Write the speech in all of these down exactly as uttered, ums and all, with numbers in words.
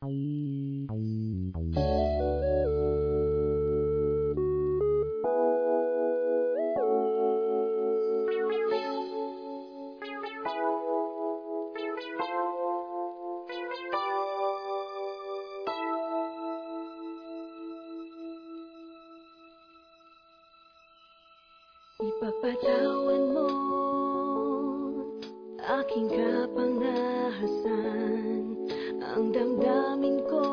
Ipapatawan mo aking kapangahasan, ang damdamin ko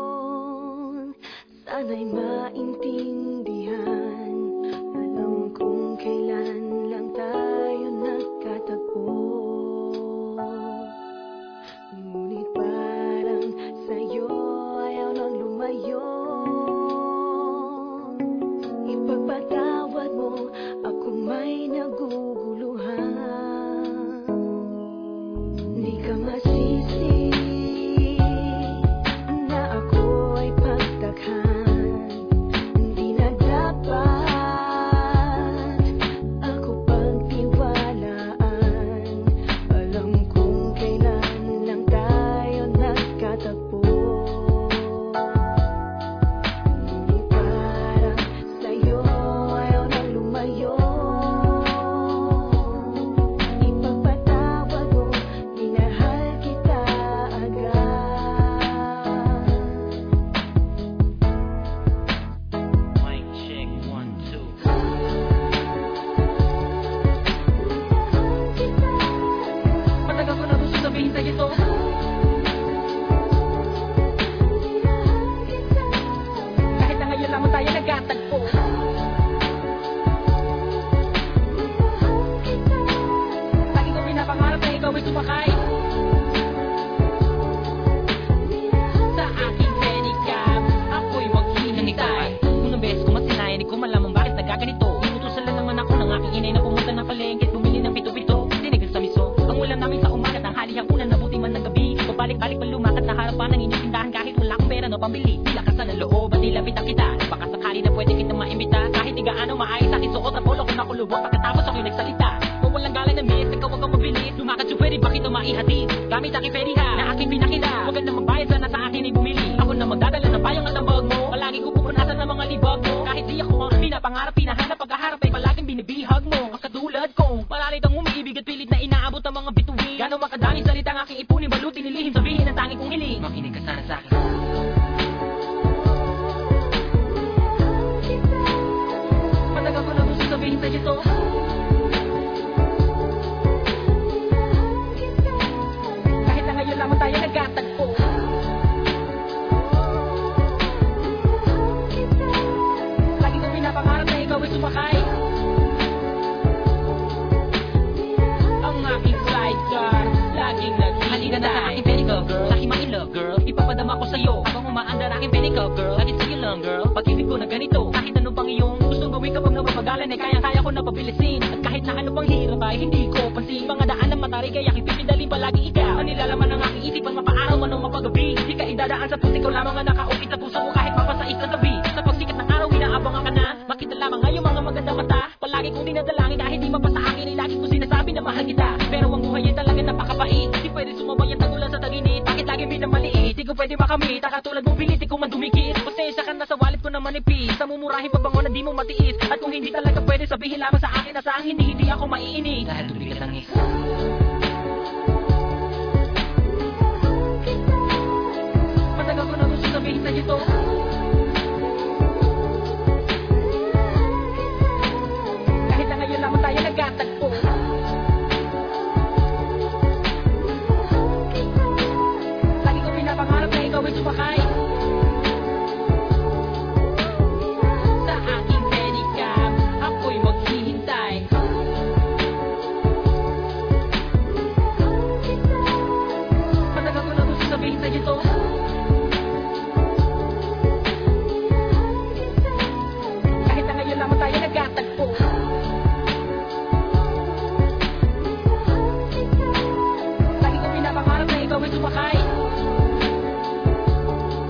sana'y maintindihan. Alam kong kailan lang tayo nagkatagpo, ngunit parang sa'yo ayaw nang lumayo. Ipagpatawad mo akong may naguguluhan. Di ka masisi na ako ay pagtakhan. Hindi na dapat ako pagtiwalaan. Alam kong kailan lang tayo nagkatagpo, ngunit parang sa'yo ayaw nang lumayo. Ipagpatawad mo, minahal kita agad. Mic check, one, two. Matagal ko na gusto sabihin sa'yo to. Kahit na ngayon lamang tayo nagkatagpo. Lagi ko pinapangarap na ikaw ay sumakay sa aking pedicab. Ako'y maghihintay. Unang beses ko masinayan, di ko malaman bakit nagaganito. Inutusan lang naman ako ng aking inay na pumunta ng palengke at bumili ng pito-pito. Sinigang sa miso, ang ulam namin sa umaga, tanghali, hapunan, nabuti man ng gabi. Pabalik-balik pa lumakad na harapan ng inyong tindahan kahit wala akong pera no pambili. Di lakas na loob at di lapitan kita. Baka sakali na pwede kitang maimbita. Kahit di gaano maayos aking suot at polo ko nakulubot. Pagkatapos ako'y nagsalita, kung walang galang na miss, ikaw wag kang mabilis. Lumakad yung pwede, bakit ito maihatid? Gamit aking feriha na aking pinakita. Huwag ka na magbayad, sana sa akin ay bumili. Ako na magdadala ng payong at ambag mo. Palagi ko pupunasan ng mga libag mo. Kahit di ako ang pinapangarap, pinahanap, pagkaharap ay palaging binibihag mo. Katulad kong malalit ang umiibig at pilit na inaabot ang mga bituin. Gano'ng makadaming salita ang aking ipunin, balutin, nilihim, sabihin ang tanging kong hiling. Makinig ka sana sa akin. Matagal ko na gusto sabihin sa'yo to. Kahit na ngayon lamang tayo nagkatagpo. Lagi ko pinapangarap na ikaw ay sumakay ang aking sidecar, laging naghihintay. Halika na sa aking pedicab, girl. Laki ma-in-love, girl. Ipapadama ko sa'yo habang umaandar aking pedicab, girl. Lagi sa'yo lang, girl. Pag-ibig ko na ganito, kahit ano pang iyong gustong gawin kapag napapagalan, ay kaya-kaya ko na pabilisin. At kahit na ano pang hirap ay hindi ko pansin. Mga daan ng matarik ay aking pipindalin palagi ikaw. Ang nilalaman ng aking isipan, mapaaraw man o mapagabi. Di ka idadaan sa puti ko lamang ang nakaukit sa puso ko kahit mapasait sa tabi. Sa pagsikat ng araw, inaabangan ka na. Makita lamang ngayon mga maganda mata. Palagi kong dinadalangin kahit di mapasa akin ay lagi ko sinasabi na mahal kita. Pero ang buhay ay talaga napakabait. Di pwede sumabay ang tagulan sa taginit. Bakit lagi minamaliit? Di ko pwede makamit. Katulad mong pilit, di ko man dumikit. Pasensya ka na sa wallet ko na manipis. Sa mumurahin pabango na di mo matiis. At kung hindi talaga pwede, sabihin lamang sa akin na sa hindi, hindi ako maiinis. Dahil tubigat ang isa. Matagal ko na gusto sabihin sa'yo to. Kahit na ngayon lamang tayo nagkatagpo. Lagi ko pinapangarap na ikaw ay sumakay sa aking pedicab. Ako'y maghihintay. Matagal ko na gusto sabihin sa'yo to. Kahit na ngayon lamang tayo nagkatagpo. Lagi ko pinapangarap na ikaw ay sumakay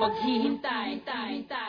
maghihintay, tay, tay.